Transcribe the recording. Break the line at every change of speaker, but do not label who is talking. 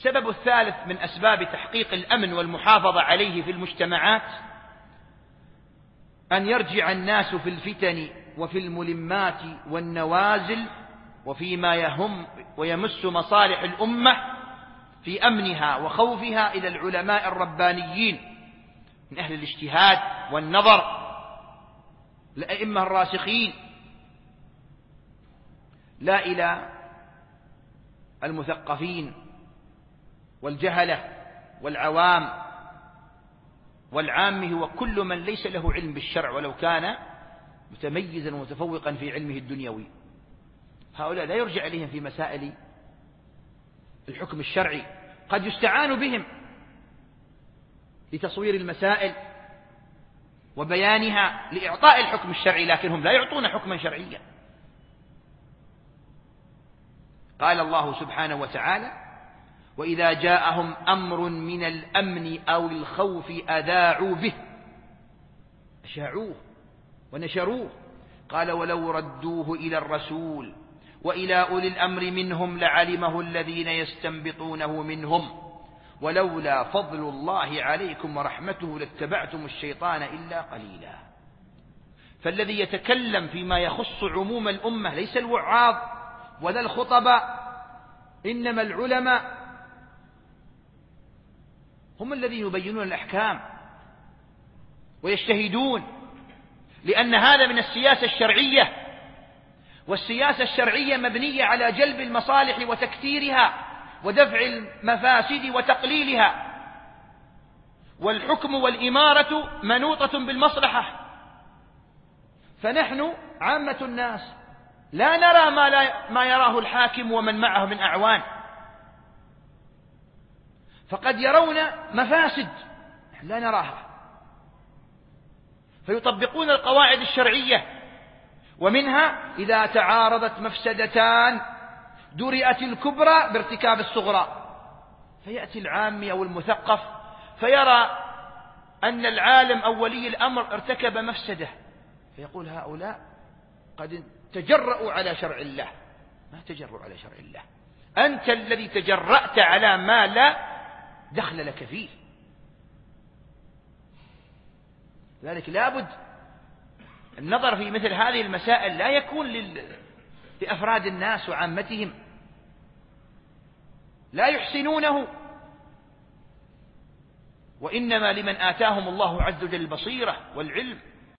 السبب الثالث من أسباب تحقيق الأمن والمحافظة عليه في المجتمعات أن يرجع الناس في الفتن وفي الملمات والنوازل وفيما يهم ويمس مصالح الأمة في أمنها وخوفها إلى العلماء الربانيين من أهل الاجتهاد والنظر، الأئمة الراسخين، لا إلى المثقفين والجهلة والعوام. والعام هو كل من ليس له علم بالشرع ولو كان متميزا ومتفوقا في علمه الدنيوي. هؤلاء لا يرجع إليهم في مسائل الحكم الشرعي، قد يستعان بهم لتصوير المسائل وبيانها لإعطاء الحكم الشرعي، لكنهم لا يعطون حكما شرعيا. قال الله سبحانه وتعالى: وإذا جاءهم أمر من الأمن أو الخوف أذاعوا به، أشاعوه ونشروه. قال: ولو ردوه إلى الرسول وإلى أولي الأمر منهم لعلمه الذين يستنبطونه منهم ولولا فضل الله عليكم ورحمته لاتبعتم الشيطان إلا قليلا. فالذي يتكلم فيما يخص عموم الأمة ليس الوعاظ ولا الخطباء، إنما العلماء هم الذين يبينون الأحكام ويجتهدون، لأن هذا من السياسة الشرعية، والسياسة الشرعية مبنية على جلب المصالح وتكثيرها ودفع المفاسد وتقليلها، والحكم والإمارة منوطة بالمصلحة. فنحن عامة الناس لا نرى ما يراه الحاكم ومن معه من أعوان، فقد يرون مفاسد لا نراها، فيطبقون القواعد الشرعية، ومنها إذا تعارضت مفسدتان درئت الكبرى بارتكاب الصغرى. فيأتي العامي أو المثقف فيرى أن العالم أو ولي الأمر ارتكب مفسدة، فيقول: هؤلاء قد تجرؤوا على شرع الله. ما تجرؤوا على شرع الله، أنت الذي تجرأت على ما لا دخل لك فيه. لذلك لابد النظر في مثل هذه المسائل لا يكون لأفراد الناس وعامتهم لا يحسنونه، وإنما لمن آتاهم الله عز وجل البصيرة والعلم